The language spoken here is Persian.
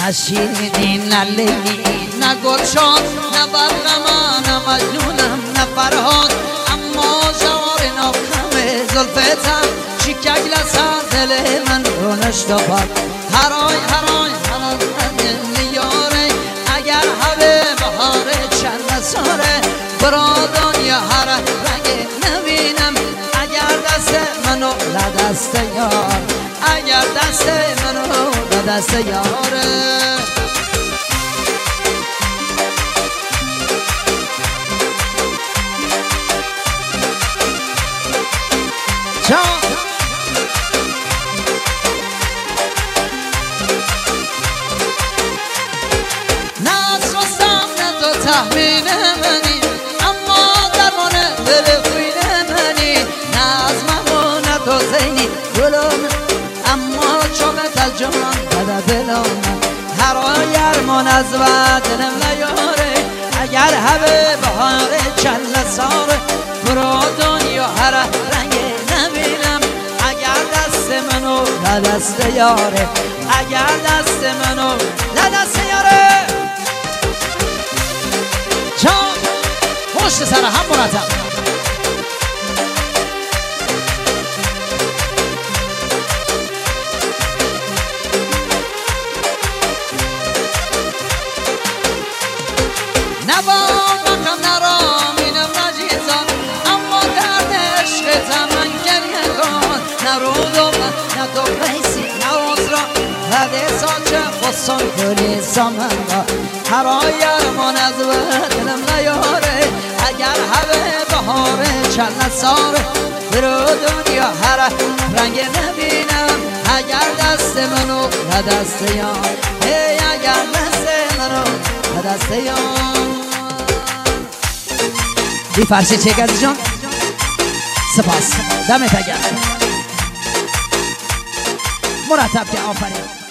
نه شیرینی نه لیلی نه گلشان نه برقمان نه مجنونم نه فرهاد اما جوار ناخمه زلفتم شکک لسر دل من رو نشتفت هرای هرای هرای نیاره اگر همه بهاره چند ساره برادان یا هر رنگ نبینم اگر دست منو لدست یار اگر دست منو لدست یاره تحمین منی اما درمان دل خوین منی نه از ممونه تو زینی گلوم اما چوبت از جان بده دلم هر یرمان از دلم نیاره اگر همه بهاره چل ساره برو دنیا هر رنگ نبینم اگر دست منو لدست یاره اگر دست منو لدست یاره پشت سر هم مرتب نبام نرامینم نجیزان اما درد عشقتم من گریه کن نرودم نه تو قیسی نه عذرا هده ساچه خصان کنی سامنگا هر یرمان از دلم نیاره اگر همه بهاره چند ساره برو دنیا هر رنگ نبینم اگر دست منو لدست یار اگر دست منو لدست یار دی فرشی چه گذی جان سپاس دمت گرم مرتب که آفرین